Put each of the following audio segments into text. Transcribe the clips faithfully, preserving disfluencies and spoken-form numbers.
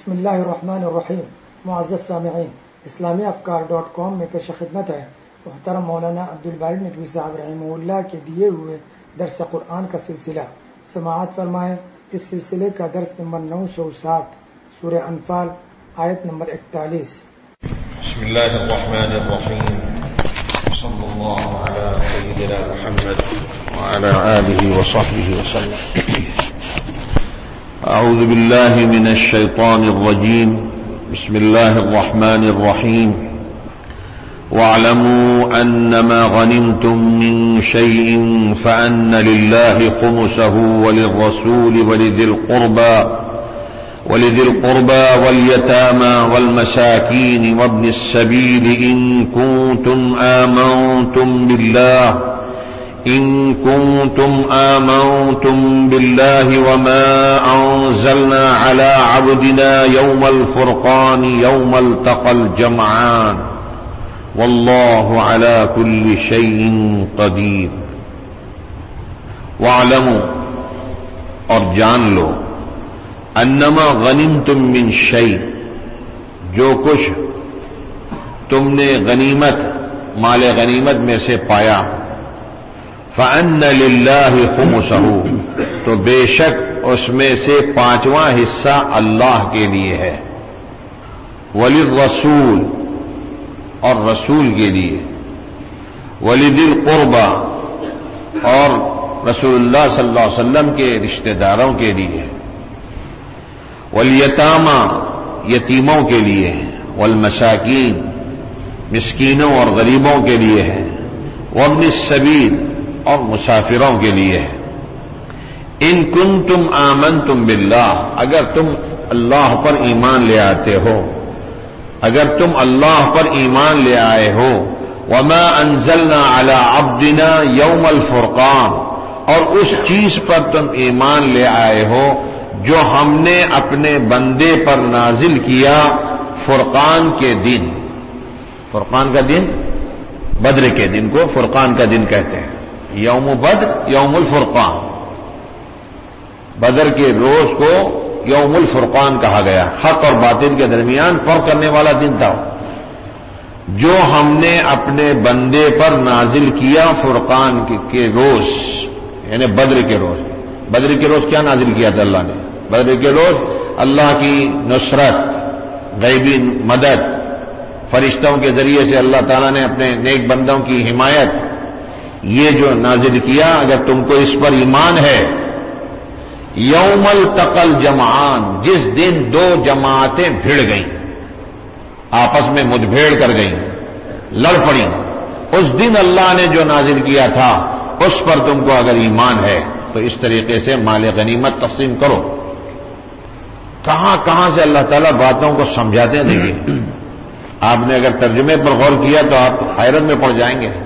بسم اللہ الرحمن الرحیم. معزز سامعین، اسلامی افکار ڈاٹ کام میں پیش خدمت ہے محترم مولانا عبدالباری ندوی صاحب رحمہ اللہ کے دیے ہوئے درس قرآن کا سلسلہ. سماعت فرمائیں. اس سلسلے کا درس نمبر نو سو سات، سورہ انفال، آیت نمبر اکتالیس. بسم اللہ الرحمن الرحیم. صلی اللہ علی سیدنا محمد وعلی آلہ وصحبہ وسلم. اعوذ باللہ من الشیطان الرجیم. بسم اللہ الرحمن الرحیم. واعلموا انما غنمتم من شيء فان لله خمسه وللرسول ولذي القربى ولذي القربى واليتامى والمساكين وابن السبيل إن كنتم آمنتم بالله إن كنتم آمنتم بالله وما أنزلنا على عبدنا يوم الفرقان يوم التقى الجمعان والله على كل شيء قدير. واعلموا، اور جان لو، انما غنمتم من شيء، جو کچھ تم نے غنیمت مال غنیمت میں سے پایا، فأن للہ خمسہ، تو بے شک اس میں سے پانچواں حصہ اللہ کے لیے ہے، وللرسول، اور رسول کے لیے، ولذی القربى، اور رسول اللہ صلی اللہ علیہ وسلم کے رشتہ داروں کے لیے، والیتامى، یتیموں کے لیے، والمساکین، مسکینوں اور غریبوں کے لیے ہے، وابن السبیل، اور مسافروں کے لیے ہے. ان کنتم آمنتم باللہ، اگر تم اللہ پر ایمان لے آتے ہو، اگر تم اللہ پر ایمان لے آئے ہو، وما انزلنا علی عبدنا یوم الفرقان، اور اس چیز پر تم ایمان لے آئے ہو جو ہم نے اپنے بندے پر نازل کیا فرقان کے دن. فرقان کا دن، بدر کے دن کو فرقان کا دن کہتے ہیں. یوم بدر، یوم الفرقان، بدر کے روز کو یوم الفرقان کہا گیا. حق اور باطل کے درمیان فرق کرنے والا دن تھا جو ہم نے اپنے بندے پر نازل کیا فرقان کے روز، یعنی بدر کے روز. بدر کے روز کیا نازل کیا تھا اللہ نے؟ بدر کے روز اللہ کی نصرت، غیبی مدد، فرشتوں کے ذریعے سے اللہ تعالیٰ نے اپنے نیک بندوں کی حمایت، یہ جو نازل کیا. اگر تم کو اس پر ایمان ہے، یوم التقى الجمعان، جس دن دو جماعتیں بھڑ گئیں، آپس میں مدبھیڑ کر گئیں، لڑ پڑیں، اس دن اللہ نے جو نازل کیا تھا اس پر تم کو اگر ایمان ہے تو اس طریقے سے مال غنیمت تقسیم کرو. کہاں کہاں سے اللہ تعالیٰ باتوں کو سمجھاتے ہیں. دیکھیے، آپ نے اگر ترجمے پر غور کیا تو آپ حیرت میں پڑ جائیں گے.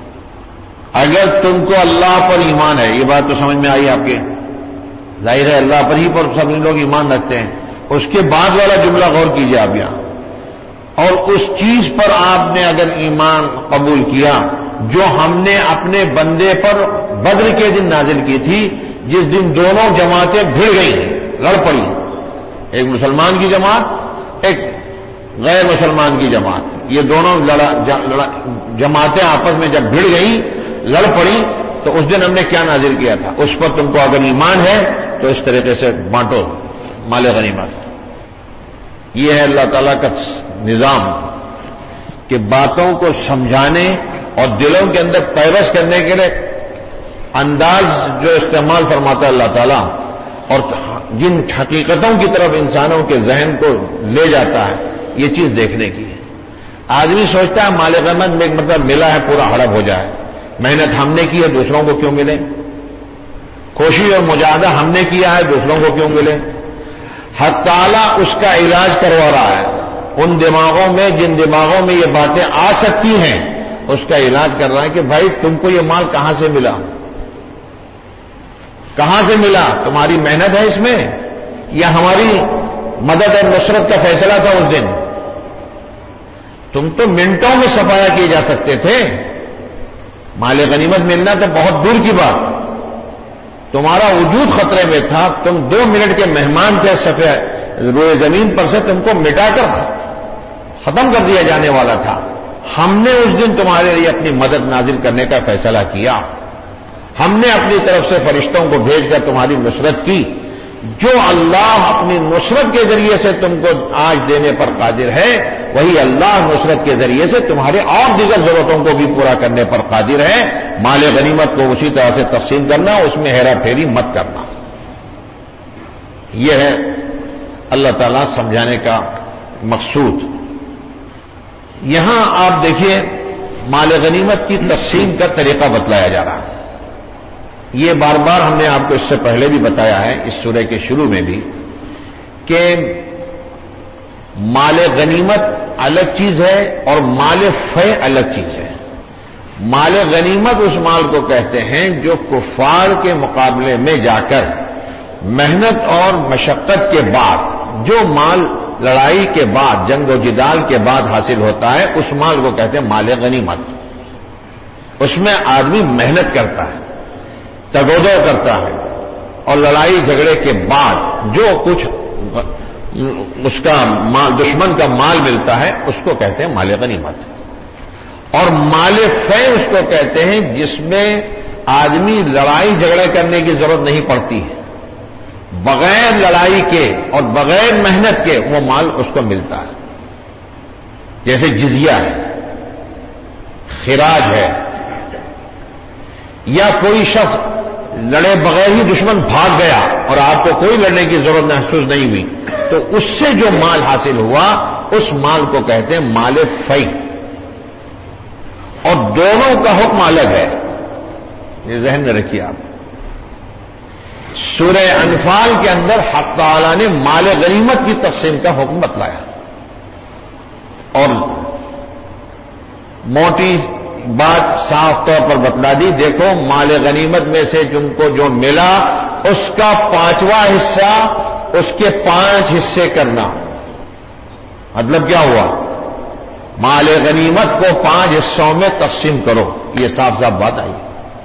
اگر تم کو اللہ پر ایمان ہے، یہ بات تو سمجھ میں آئی آپ کے، ظاہر ہے اللہ پر ہی پر سب لوگ ایمان رکھتے ہیں. اس کے بعد والا جملہ غور کیجیے آپ یہاں. اور اس چیز پر آپ نے اگر ایمان قبول کیا جو ہم نے اپنے بندے پر بدر کے دن نازل کی تھی، جس دن دونوں جماعتیں بھڑ گئیں، لڑ پڑی، ایک مسلمان کی جماعت، ایک غیر مسلمان کی جماعت، یہ دونوں لڑا جماعتیں آپس میں جب بھڑ گئیں، لڑ پڑی، تو اس دن ہم نے کیا نازل کیا تھا، اس پر تم کو اگر ایمان ہے تو اس طریقے سے بانٹو مال غنیمت. یہ ہے اللہ تعالیٰ کا نظام کہ باتوں کو سمجھانے اور دلوں کے اندر پیوست کرنے کے لیے انداز جو استعمال فرماتا ہے اللہ تعالیٰ، اور جن حقیقتوں کی طرف انسانوں کے ذہن کو لے جاتا ہے، یہ چیز دیکھنے کی ہے. آدمی سوچتا ہے مال غنیمت میں ایک مطلب ملا ہے پورا ہڑپ ہو جائے، محنت ہم نے کی ہے دوسروں کو کیوں ملے، کوشش اور مجاہدہ ہم نے کیا ہے دوسروں کو کیوں ملے. حق تعالیٰ اس کا علاج کروا رہا ہے. ان دماغوں میں جن دماغوں میں یہ باتیں آ سکتی ہیں اس کا علاج کر رہا ہے کہ بھائی تم کو یہ مال کہاں سے ملا، کہاں سے ملا، تمہاری محنت ہے اس میں یا ہماری مدد اور نصرت کا فیصلہ تھا اس دن؟ تم تو منٹوں میں صفایا کیے جا سکتے تھے، مال غنیمت ملنا تو بہت دور کی بات. تمہارا وجود خطرے میں تھا، تم دو منٹ کے مہمان تھے صفحہ روئے زمین پر سے تم کو مٹا کر ختم کر دیا جانے والا تھا، ہم نے اس دن تمہارے لیے اپنی مدد نازل کرنے کا فیصلہ کیا، ہم نے اپنی طرف سے فرشتوں کو بھیج کر تمہاری نصرت کی۔ جو اللہ اپنی نصرت کے ذریعے سے تم کو آج دینے پر قادر ہے، وہی اللہ نصرت کے ذریعے سے تمہارے اور دیگر ضرورتوں کو بھی پورا کرنے پر قادر ہے۔ مال غنیمت کو اسی طرح سے تقسیم کرنا، اس میں ہیرا پھیری مت کرنا، یہ ہے اللہ تعالیٰ سمجھانے کا مقصود۔ یہاں آپ دیکھیے مال غنیمت کی تقسیم کا طریقہ بتلایا جا رہا ہے۔ یہ بار بار ہم نے آپ کو اس سے پہلے بھی بتایا ہے، اس سورہ کے شروع میں بھی، کہ مال غنیمت الگ چیز ہے اور مال فے الگ چیز ہے۔ مال غنیمت اس مال کو کہتے ہیں جو کفار کے مقابلے میں جا کر محنت اور مشقت کے بعد جو مال لڑائی کے بعد، جنگ و جدال کے بعد حاصل ہوتا ہے، اس مال کو کہتے ہیں مال غنیمت۔ اس میں آدمی محنت کرتا ہے، تگودو کرتا ہے، اور لڑائی جھگڑے کے بعد جو کچھ اس کا مال، دشمن کا مال ملتا ہے، اس کو کہتے ہیں مال غنیمت۔ اور مال فے اس کو کہتے ہیں جس میں آدمی لڑائی جھگڑے کرنے کی ضرورت نہیں پڑتی ہے، بغیر لڑائی کے اور بغیر محنت کے وہ مال اس کو ملتا ہے، جیسے جزیہ ہے، خراج ہے، یا کوئی شخص لڑے بغیر ہی دشمن بھاگ گیا اور آپ کو کوئی لڑنے کی ضرورت محسوس نہیں ہوئی، تو اس سے جو مال حاصل ہوا اس مال کو کہتے ہیں مال فی۔ اور دونوں کا حکم الگ ہے، یہ ذہن میں رکھیے آپ۔ سورہ انفال کے اندر حق تعالیٰ نے مال غنیمت کی تقسیم کا حکم بتلایا، اور موٹی بات صاف طور پر بتلا دی، دیکھو مال غنیمت میں سے تم کو جو ملا اس کا پانچواں حصہ اس کے پانچ حصے کرنا۔ مطلب کیا ہوا؟ مال غنیمت کو پانچ حصوں میں تقسیم کرو، یہ صاف صاف بات آئی۔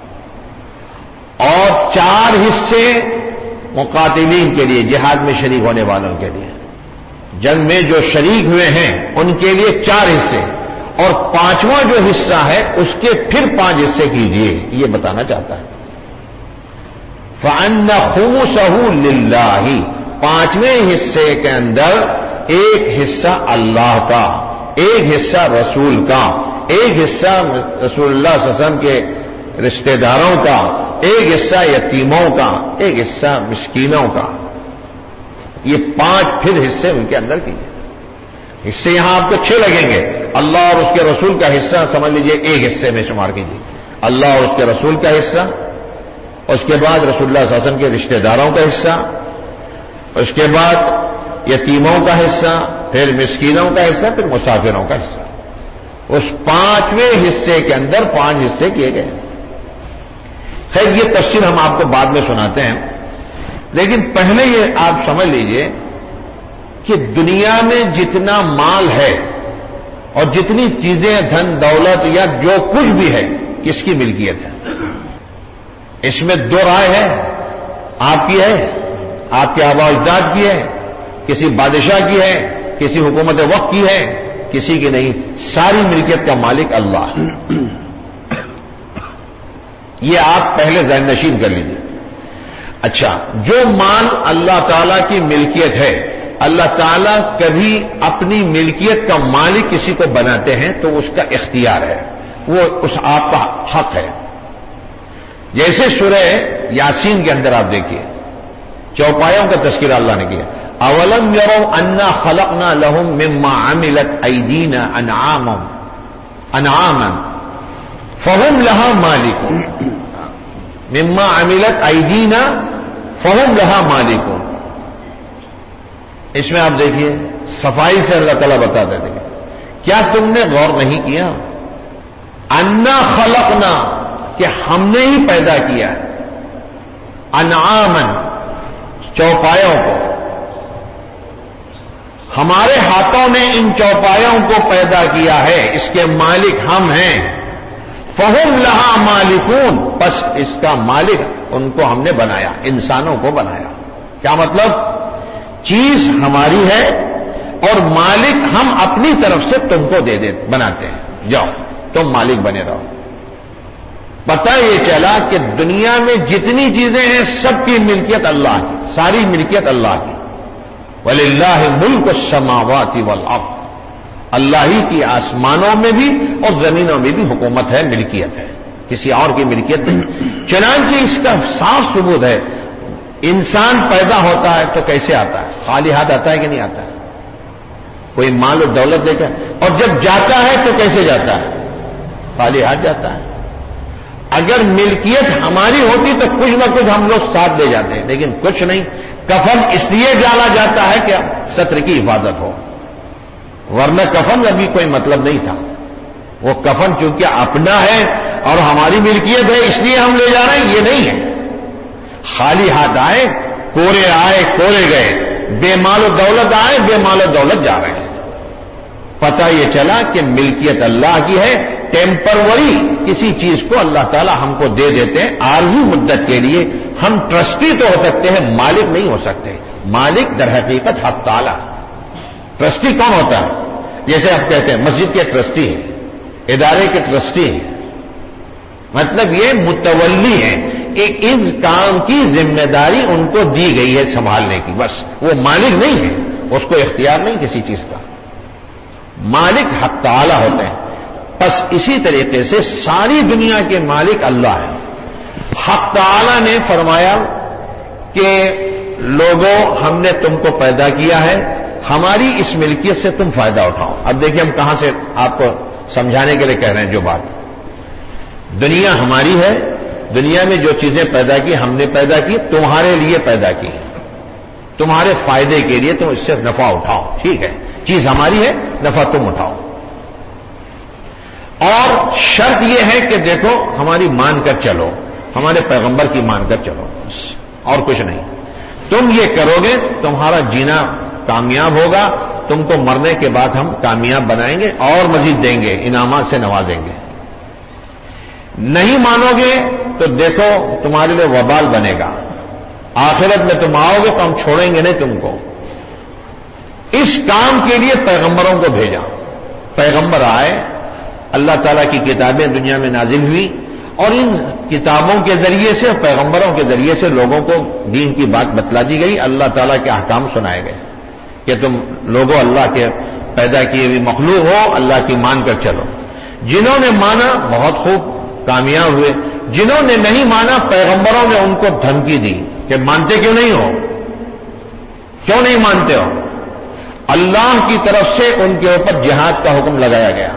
اور چار حصے مقاتلین کے لیے، جہاد میں شریک ہونے والوں کے لیے، جنگ میں جو شریک ہوئے ہیں ان کے لیے چار حصے، اور پانچواں جو حصہ ہے اس کے پھر پانچ حصے کیجیے، یہ بتانا چاہتا ہے۔ فَأَنَّ خُمُسَهُ لِلَّهِ، پانچویں حصے کے اندر ایک حصہ اللہ کا، ایک حصہ رسول کا، ایک حصہ رسول اللہ صلی اللہ علیہ وسلم کے رشتہ داروں کا، ایک حصہ یتیموں کا، ایک حصہ مسکینوں کا، یہ پانچ پھر حصے ان کے اندر کیجیے۔ حصے یہاں آپ کو چھ لگیں گے، اللہ اور اس کے رسول کا حصہ سمجھ لیجئے ایک حصے میں شمار کیجیے، اللہ اور اس کے رسول کا حصہ، اس کے بعد رسول اللہ صلی اللہ علیہ وسلم کے رشتہ داروں کا حصہ، اس کے بعد یتیموں کا حصہ، پھر مسکینوں کا حصہ، پھر مسافروں کا حصہ۔ اس پانچویں حصے کے اندر پانچ حصے کیے گئے۔ خیر یہ تفصیل ہم آپ کو بعد میں سناتے ہیں، لیکن پہلے یہ آپ سمجھ لیجئے کہ دنیا میں جتنا مال ہے اور جتنی چیزیں، دھن دولت یا جو کچھ بھی ہے، کس کی ملکیت ہے؟ اس میں دو رائے ہے، آپ کی ہے، آپ کے آباء و اجداد کی ہے، کسی بادشاہ کی ہے، کسی حکومت وقت کی ہے، کسی کی نہیں، ساری ملکیت کا مالک اللہ ہے۔ یہ آپ پہلے ذہن نشین کر لیجیے۔ اچھا، جو مال اللہ تعالی کی ملکیت ہے، اللہ تعالیٰ کبھی اپنی ملکیت کا مالک کسی کو بناتے ہیں تو اس کا اختیار ہے، وہ اس آپ کا حق ہے۔ جیسے سورہ یاسین کے اندر آپ دیکھیے، چوپایوں کا تذکرہ اللہ نے کیا، اولم یروا انا خلقنا لهم مما عملت ایدینا انعاما انعاما فهم لها مالکون، مما عملت ایدینا فهم لها مالکون۔ اس میں آپ دیکھیے صفائی سے اللہ تعالیٰ بتا دیتے ہیں، کیا تم نے غور نہیں کیا؟ انا خلقنا، کہ ہم نے ہی پیدا کیا ہے، انعامن، چوپایوں کو، ہمارے ہاتھوں نے ان چوپایوں کو پیدا کیا ہے، اس کے مالک ہم ہیں۔ فہم لہا مالکون، بس اس کا مالک ان کو ہم نے بنایا، انسانوں کو بنایا۔ کیا مطلب؟ چیز ہماری ہے اور مالک ہم اپنی طرف سے تم کو دے دے بناتے ہیں، جاؤ تم مالک بنے رہو۔ پتہ یہ چلا کہ دنیا میں جتنی چیزیں ہیں سب کی ملکیت اللہ کی، ساری ملکیت اللہ کی۔ وَلِلَّهِ مُلْكُ السَّمَاوَاتِ وَالْأَرْضِ، اللہ ہی کی آسمانوں میں بھی اور زمینوں میں بھی حکومت ہے، ملکیت ہے، کسی اور کی ملکیت نہیں۔ چنانچہ اس کا صاف ثبوت ہے، انسان پیدا ہوتا ہے تو کیسے آتا ہے؟ خالی ہاتھ آتا ہے کہ نہیں آتا ہے؟ کوئی مال و دولت لے کر، اور جب جاتا ہے تو کیسے جاتا ہے؟ خالی ہاتھ جاتا ہے۔ اگر ملکیت ہماری ہوتی تو کچھ نہ کچھ ہم لوگ ساتھ لے جاتے ہیں، لیکن کچھ نہیں۔ کفن اس لیے ڈالا جاتا ہے کہ ستر کی حفاظت ہو، ورنہ کفن ابھی کوئی مطلب نہیں تھا۔ وہ کفن چونکہ اپنا ہے اور ہماری ملکیت ہے اس لیے ہم لے جا رہے ہیں، یہ نہیں ہے۔ خالی ہاتھ آئے، کورے آئے کورے گئے، بے مال و دولت آئے، بے مال و دولت جا رہے ہیں۔ پتہ یہ چلا کہ ملکیت اللہ کی ہے، ٹیمپروری کسی چیز کو اللہ تعالی ہم کو دے دیتے ہیں عارضی مدت کے لیے۔ ہم ٹرسٹی تو ہو سکتے ہیں، مالک نہیں ہو سکتے۔ مالک در حقیقت حق تعالی۔ ٹرسٹی کون ہوتا ہے؟ جیسے آپ کہتے ہیں مسجد کے ٹرسٹی ہیں، ادارے کے ٹرسٹی ہیں، مطلب یہ متولی ہیں، ایک اس کام کی ذمہ داری ان کو دی گئی ہے سنبھالنے کی، بس وہ مالک نہیں ہے، اس کو اختیار نہیں کسی چیز کا۔ مالک حق تعالی ہوتے ہیں۔ بس اسی طریقے سے ساری دنیا کے مالک اللہ ہے۔ حق تعالی نے فرمایا کہ لوگوں ہم نے تم کو پیدا کیا ہے، ہماری اس ملکیت سے تم فائدہ اٹھاؤ۔ اب دیکھیں ہم کہاں سے آپ کو سمجھانے کے لیے کہہ رہے ہیں جو بات۔ دنیا ہماری ہے، دنیا میں جو چیزیں پیدا کی ہم نے پیدا کی، تمہارے لیے پیدا کی، تمہارے فائدے کے لیے، تم اس سے نفع اٹھاؤ، ٹھیک ہے، چیز ہماری ہے، نفع تم اٹھاؤ۔ اور شرط یہ ہے کہ دیکھو ہماری مان کر چلو، ہمارے پیغمبر کی مان کر چلو، اور کچھ نہیں۔ تم یہ کرو گے تمہارا جینا کامیاب ہوگا، تم کو مرنے کے بعد ہم کامیاب بنائیں گے اور مزید دیں گے، انعامات سے نوازیں گے۔ نہیں مانو گے تو دیکھو تمہارے لیے وبال بنے گا، آخرت میں تم آؤ گے تو ہم چھوڑیں گے نہیں تم کو۔ اس کام کے لیے پیغمبروں کو بھیجا، پیغمبر آئے، اللہ تعالیٰ کی کتابیں دنیا میں نازل ہوئی، اور ان کتابوں کے ذریعے سے، پیغمبروں کے ذریعے سے لوگوں کو دین کی بات بتلا دی گئی، اللہ تعالیٰ کے احکام سنائے گئے کہ تم لوگوں اللہ کے پیدا کیے ہوئی مخلوق ہو، اللہ کی مان کر چلو۔ جنہوں نے مانا بہت خوب کامیاب ہوئے، جنہوں نے نہیں مانا پیغمبروں نے ان کو دھمکی دی کہ مانتے کیوں نہیں ہو، کیوں نہیں مانتے ہو؟ اللہ کی طرف سے ان کے اوپر جہاد کا حکم لگایا گیا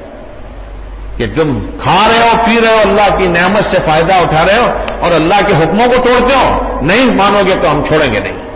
کہ تم کھا رہے ہو پی رہے ہو، اللہ کی نعمت سے فائدہ اٹھا رہے ہو اور اللہ کے حکموں کو توڑتے ہو، نہیں مانو گے تو ہم چھوڑیں گے نہیں۔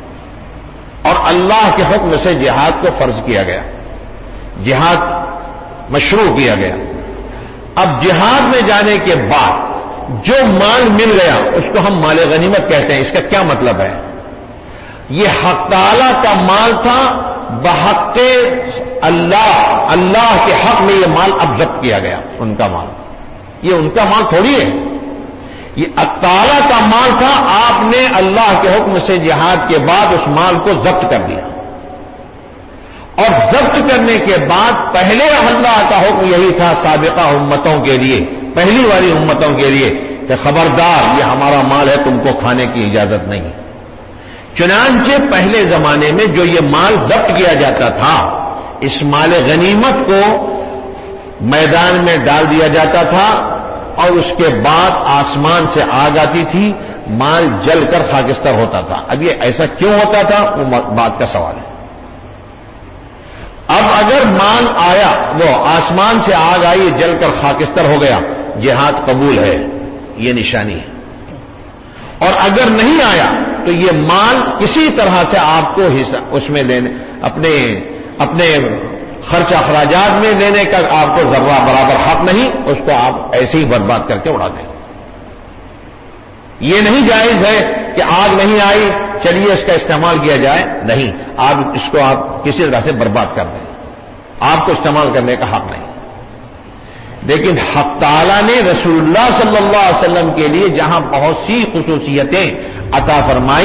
اور اللہ کے حکم سے جہاد کو فرض کیا گیا، جہاد مشروع کیا گیا۔ اب جہاد میں جانے کے بعد جو مال مل گیا اس کو ہم مال غنیمت کہتے ہیں۔ اس کا کیا مطلب ہے؟ یہ حق تعالی کا مال تھا، بحق اللہ، اللہ کے حق میں یہ مال اب ضبط کیا گیا، ان کا مال، یہ ان کا مال تھوڑی ہے، یہ تعالی کا مال تھا، آپ نے اللہ کے حکم سے جہاد کے بعد اس مال کو ضبط کر دیا۔ اور ضبط کرنے کے بعد پہلے اللہ کا حکم یہی تھا سابقہ امتوں کے لیے، پہلی والی امتوں کے لیے کہ خبردار یہ ہمارا مال ہے، تم کو کھانے کی اجازت نہیں۔ چنانچہ پہلے زمانے میں جو یہ مال ضبط کیا جاتا تھا، اس مال غنیمت کو میدان میں ڈال دیا جاتا تھا اور اس کے بعد آسمان سے آگ آتی تھی، مال جل کر خاکستر ہوتا تھا۔ اب یہ ایسا کیوں ہوتا تھا وہ بات کا سوال ہے۔ اب اگر مال آیا، وہ آسمان سے آگ آئی، جل کر خاکستر ہو گیا، جہاد قبول ہے، یہ نشانی ہے۔ اور اگر نہیں آیا تو یہ مال کسی طرح سے آپ کو حصہ اس میں لینے، اپنے اپنے خرچ اخراجات میں لینے کا آپ کو ذرہ برابر حق نہیں، اس کو آپ ایسے ہی برباد کر کے اڑا دیں۔ یہ نہیں جائز ہے کہ آگ نہیں آئی چلیے اس کا استعمال کیا جائے، نہیں، آپ اس کو آپ کسی طرح سے برباد کر دیں، آپ کو استعمال کرنے کا حق نہیں۔ لیکن حق تعالیٰ نے رسول اللہ صلی اللہ علیہ وسلم کے لیے جہاں بہت سی خصوصیتیں عطا فرمائی،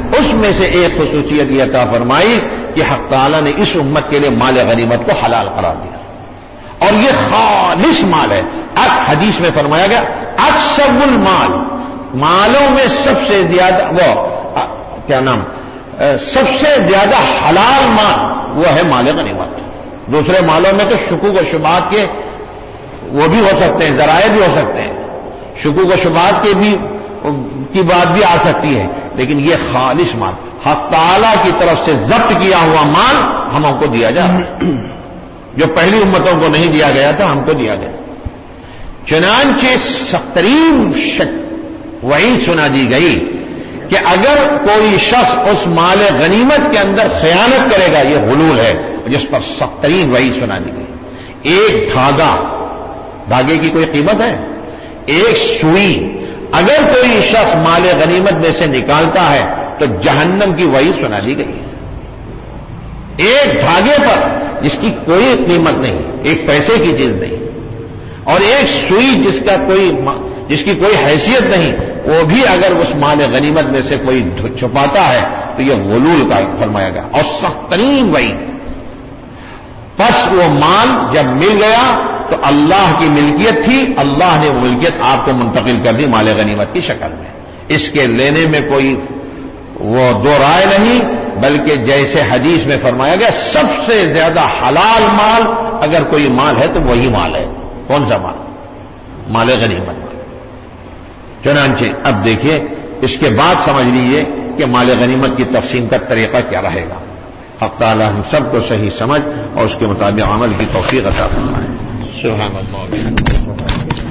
اس میں سے ایک خصوصیت یہ عطا فرمائی کہ حق تعالیٰ نے اس امت کے لیے مال غنیمت کو حلال قرار دیا، اور یہ خالص مال ہے۔ اب حدیث میں فرمایا گیا اکثر المال، مالوں میں سب سے زیادہ وہ کیا نام سب سے زیادہ حلال مال وہ ہے مال غنیمت۔ دوسرے مالوں میں تو شکوک و شبہات کے وہ بھی ہو سکتے ہیں، ذرائع بھی ہو سکتے ہیں، شکوک و شبہات کے بھی کی بات بھی آ سکتی ہے، لیکن یہ خالص مال حق تعالیٰ کی طرف سے ضبط کیا ہوا مال ہم ہم کو دیا جا رہا ہے، جو پہلی امتوں کو نہیں دیا گیا تھا ہم کو دیا گیا۔ چنانچہ سخترین شک وہی سنا دی گئی کہ اگر کوئی شخص اس مال غنیمت کے اندر خیانت کرے گا یہ غلول ہے، جس پر سخترین وہی سنا دی گئی۔ ایک دھاگا، دھاگے کی کوئی قیمت ہے؟ ایک سوئی اگر کوئی شخص مال غنیمت میں سے نکالتا ہے تو جہنم کی وہی سنا دی گئی ہے۔ ایک دھاگے پر جس کی کوئی قیمت نہیں، ایک پیسے کی چیز نہیں، اور ایک سوئی جس کا کوئی جس کی کوئی حیثیت نہیں، وہ بھی اگر اس مال غنیمت میں سے کوئی چھپاتا ہے تو یہ غلول کا فرمایا گیا، اور سخت ترین وہی۔ پس وہ مال جب مل گیا تو اللہ کی ملکیت تھی، اللہ نے وہ ملکیت آپ کو منتقل کر دی مال غنیمت کی شکل میں۔ اس کے لینے میں کوئی وہ دو رائے نہیں، بلکہ جیسے حدیث میں فرمایا گیا سب سے زیادہ حلال مال اگر کوئی مال ہے تو وہی مال ہے۔ کون سا مال؟ مال غنیمت۔ چنانچہ اب دیکھیے اس کے بعد سمجھ لیجیے کہ مال غنیمت کی تقسیم کا طریقہ کیا رہے گا۔ حق تعالیٰ ہم سب کو صحیح سمجھ اور اس کے مطابق عمل کی توفیق عطا فرمائے۔ سبحان اللہ۔